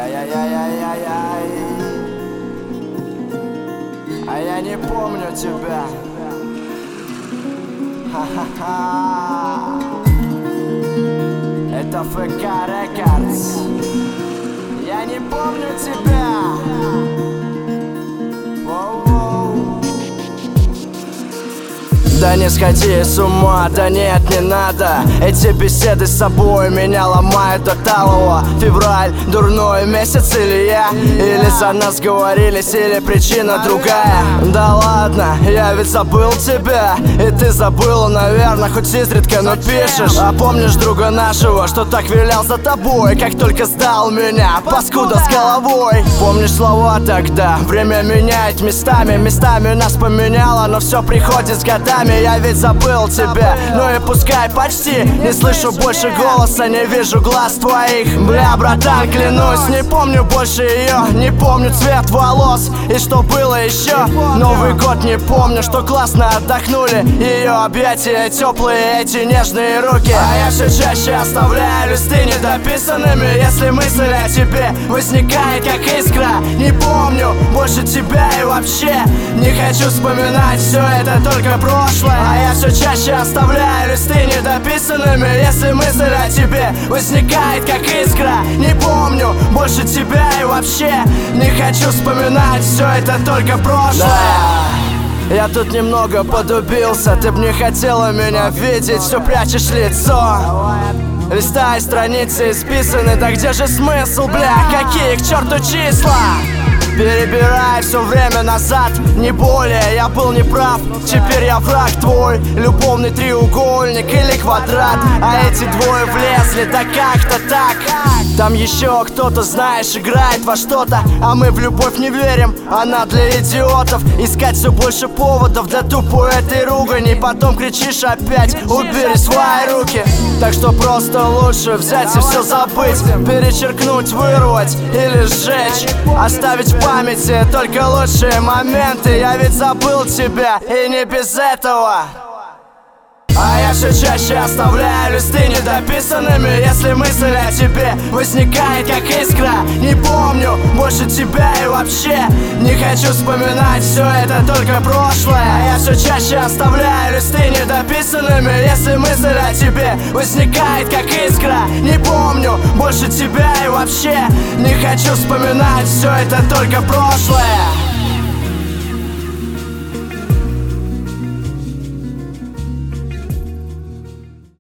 Ай-яй-яй-яй-яй-яй. А я не помню тебя. Ха-ха-ха. Это ФК Рекордс. Я не помню тебя. Воу-воу. Да не сходи с ума, да нет, не надо. Эти беседы с собой меня ломают до талого. Февраль, дурной месяц или я? Или за нас говорились, или причина другая? Да ладно, я ведь забыл тебя. И ты забыла, наверное, хоть изредка, но пишешь. А помнишь друга нашего, что так вилял за тобой, как только сдал меня, паскуда с головой? Помнишь слова тогда? Время меняет местами. Местами нас поменяло, но все приходит с годами. Я ведь забыл тебя, ну и пускай почти. Не слышу больше голоса, не вижу глаз твоих. Бля, братан, клянусь, не помню больше ее. Не помню цвет волос и что было еще. Новый год не помню, что классно отдохнули. Ее объятия теплые, эти нежные руки. А я все чаще оставляю листы недописанными. Если мысль о тебе возникает как искра. Не помню больше тебя и вообще не хочу вспоминать все это, только прошлое. А я все чаще оставляю листы недописанными. Если мысль о тебе возникает как искра. Не помню больше тебя и вообще не хочу вспоминать все это, только прошлое. Да. Я тут немного подубился. Ты б не хотела меня видеть, все прячешь лицо. Листай, страницы исписаны. Да где же смысл, бля, какие к черту числа? Перебирай все время назад, не более, я был неправ. Теперь я враг твой, любовный треугольник или квадрат. А эти двое влезли, да как-то так. Там еще кто-то, знаешь, играет во что-то. А мы в любовь не верим, она для идиотов. Искать все больше поводов для тупой этой ругани. Потом кричишь опять, убери свои руки. Так что просто лучше взять и все забыть. Перечеркнуть, вырвать или сжечь. Оставить в памяти только лучшие моменты. Я ведь забыл тебя, и не без этого. А я все чаще оставляю листы недописанными. Если мысль о тебе возникает как искра. Не помню больше тебя и вообще не хочу вспоминать все это, только прошлое. А я все чаще оставляю листы недописанными. Если мысль о тебе возникает как искра. Не помню больше тебя и вообще не хочу вспоминать все это, только прошлое.